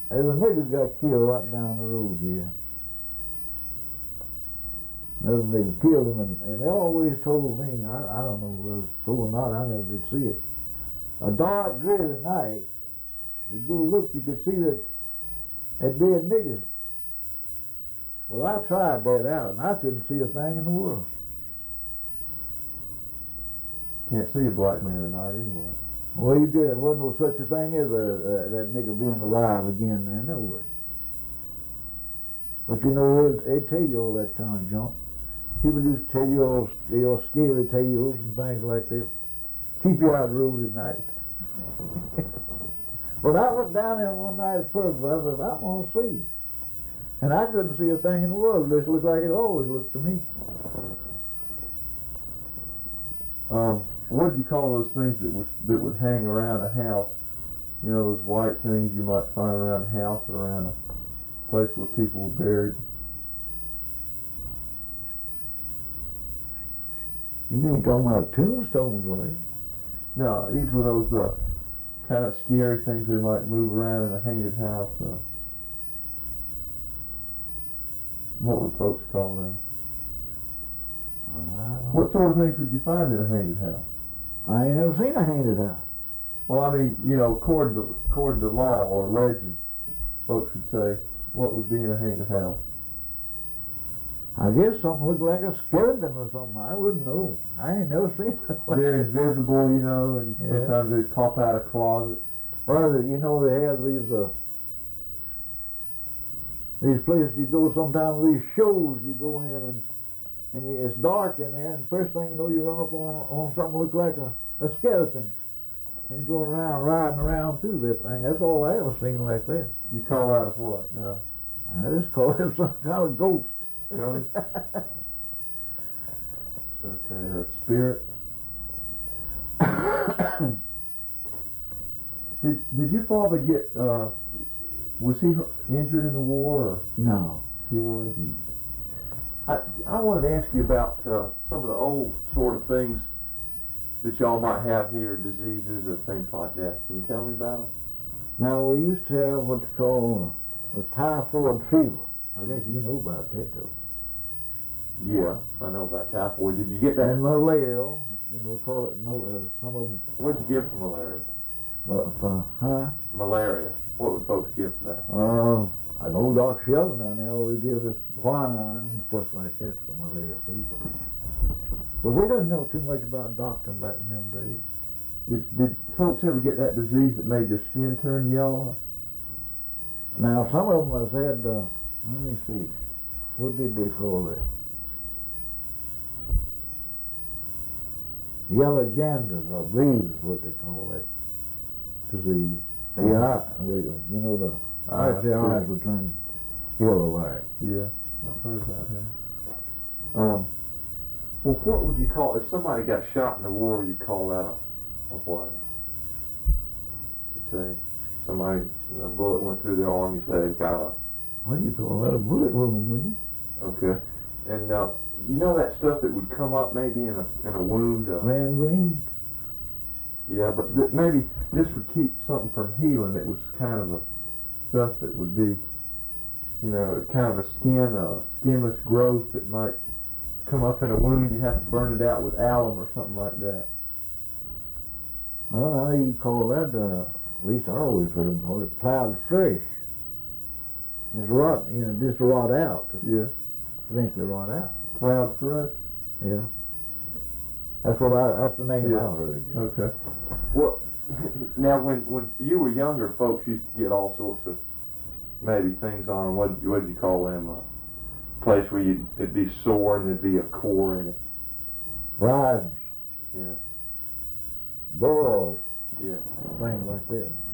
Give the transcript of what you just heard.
There's a nigga got killed right down the road here. Another nigga killed him, and they always told me, I don't know whether it's true or not, I never did see it. A dark, dreary night, if you go look, you could see that dead nigger. Well, I tried that out, and I couldn't see a thing in the world. Can't see a black man at night anyway. Well, you did. There wasn't no such a thing as that nigga being alive again, man, no way. But you know, they tell you all that kind of junk. People used to tell you all scary tales and things like this. Keep you out of the road at night. But I went down there one night at purpose. I said, I'm going to see. And I couldn't see a thing in the world. It just looked like it always looked to me. What did you call those things that would hang around a house? You know, those white things you might find around a house or around a place where people were buried. You ain't talking about tombstones, are you? No, these were those kind of scary things that might move around in a haunted house. What would folks call them? What sort of things would you find in a haunted house? I ain't never seen a haunted house. Well, I mean, you know, according to law or legend, folks would say, what would be in a haunted house? I guess something looked like a skeleton or something. I wouldn't know. I ain't never seen it. They're invisible, you know, and sometimes they pop out of closets. Well, you know, they have these places you go sometimes, these shows you go in, and it's dark in there, and first thing you know, you run up on something that looks like a skeleton. And you go around, riding around through that thing. That's all I ever seen like that. You call that a what? I just call it some kind of ghost. Ghost? Okay, or spirit. Did your father get, was he injured in the war? Or? No. He wasn't? I wanted to ask you about some of the old sort of things that y'all might have here, diseases or things like that. Can you tell me about them? Now, we used to have what they call the typhoid fever. I guess you know about that, though. Yeah, I know about typhoid. Did you get that? And malaria, you know, call it, some of them. What'd you get for malaria? Malaria. What would folks get for that? I know Doc Sheldon down there always did this quinine and stuff like that for malaria fever. Well, we didn't know too much about doctoring back in them days. Did folks ever get that disease that made their skin turn yellow? Now, some of them has had, let me see, what did they call that? Yellow jaundice, I believe is what they call that disease. The eye, you know, the eyes were turning yellow like. Yeah, I've heard that. Well, what would you call, if somebody got shot in the war, you'd call that a what? You'd say, a bullet went through their arm, you say they've got a... What do you call that? A bullet wound, would you? Okay. And you know that stuff that would come up maybe in a wound? Gangrene? Yeah, but maybe this would keep something from healing. It was kind of a stuff that would be, you know, kind of a skinless growth that might come up in a wound. You have to burn it out with alum or something like that. Well, how you call that, at least I always heard them call it plowed flesh. It's rot, you know, just rot out. Yeah. Eventually rot out. Plowed flesh? Yeah. That's the name I heard. Yeah. Okay. Well, now when you were younger, folks used to get all sorts of maybe things on them. What did you call them? Place where it'd be sore and there'd be a core in it. Rising. Yeah. Boils. Yeah. Things like that.